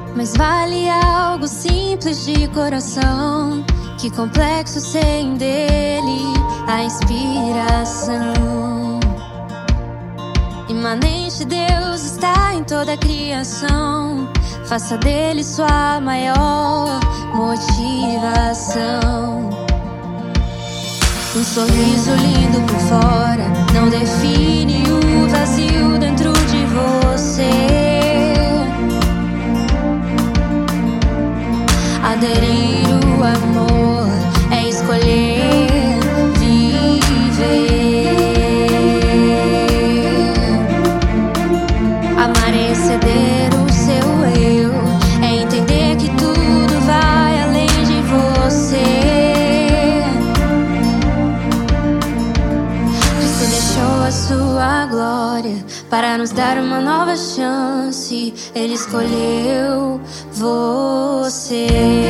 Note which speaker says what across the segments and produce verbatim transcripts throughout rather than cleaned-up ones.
Speaker 1: Mas vale algo simples de coração, que complexo sem dele a inspiração. Imanente Deus está em toda a criação, faça dele sua maior motivação. Um sorriso lindo por fora não define o vazio dentro de você. Aderir o amor é escolher viver. Amar é exceder o seu eu, é entender que tudo vai além de você. Cristo deixou a sua glória para nos dar uma nova chance. Ele escolheu você.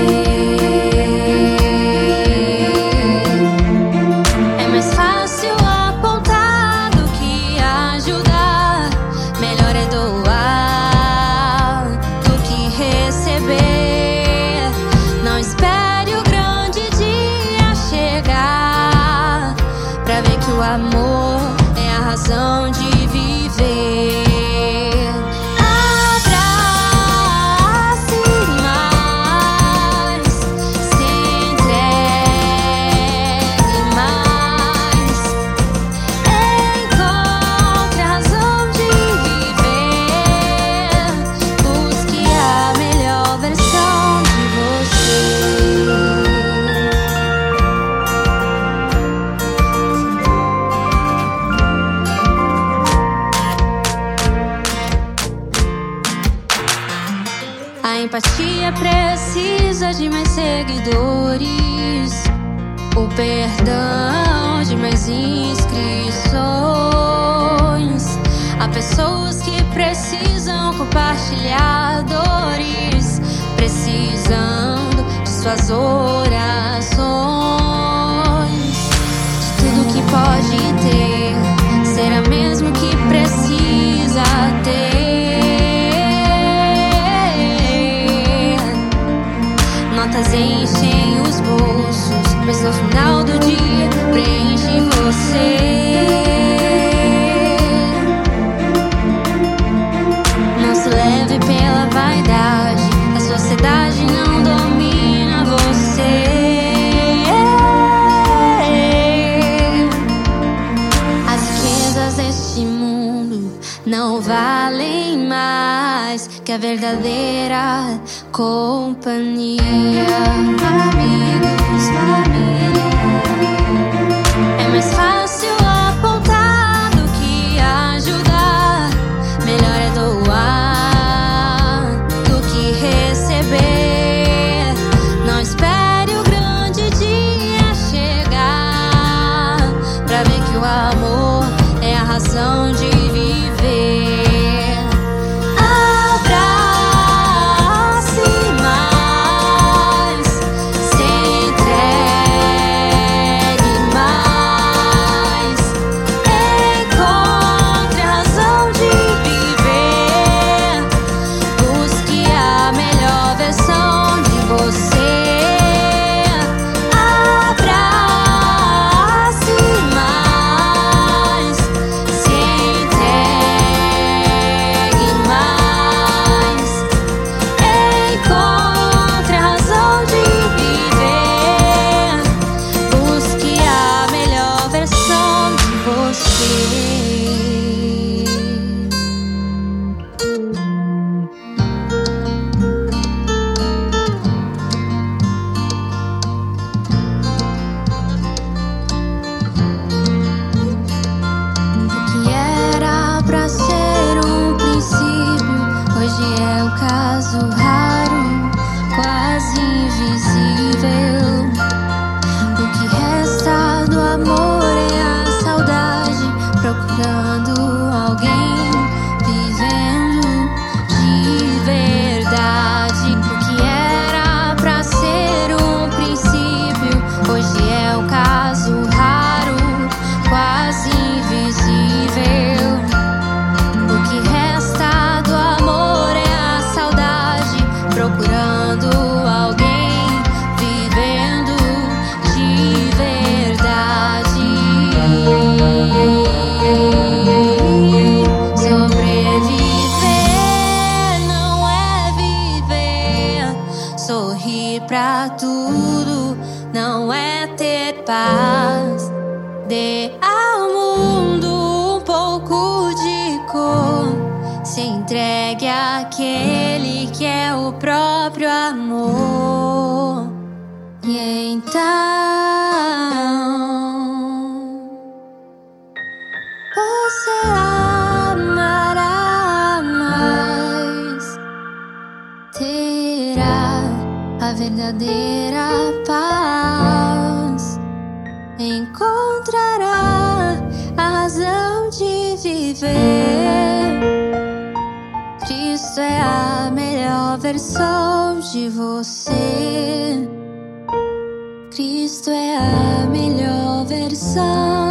Speaker 1: É mais fácil apontar do que ajudar, melhor é doar do que receber. Não espere o grande dia chegar pra ver que o amor é a razão de viver. A empatia precisa de mais seguidores, o perdão de mais inscrições. Há pessoas que precisam compartilhar dores, precisando de suas orações. De tudo que pode ter, será mesmo que precisa ter. Notas enchem os bolsos, mas no final do dia preenche você. Não se leve pela vaidade, a sociedade não domina você. As riquezas deste mundo não valem mais que a verdadeira companhia. Amigos, família. É mais fácil apontar do que ajudar, melhor é doar do que receber. Não espere o grande dia chegar pra ver que o amor é a razão de viver.
Speaker 2: invisível. O que resta do amor é a saudade
Speaker 1: pra tudo, não é ter paz. Dê ao mundo um pouco de cor, se entregue àquele que é o próprio amor. E então você amará mais, terá a verdadeira paz, encontrará a razão de viver. Cristo é a melhor versão de você. Cristo é a melhor versão.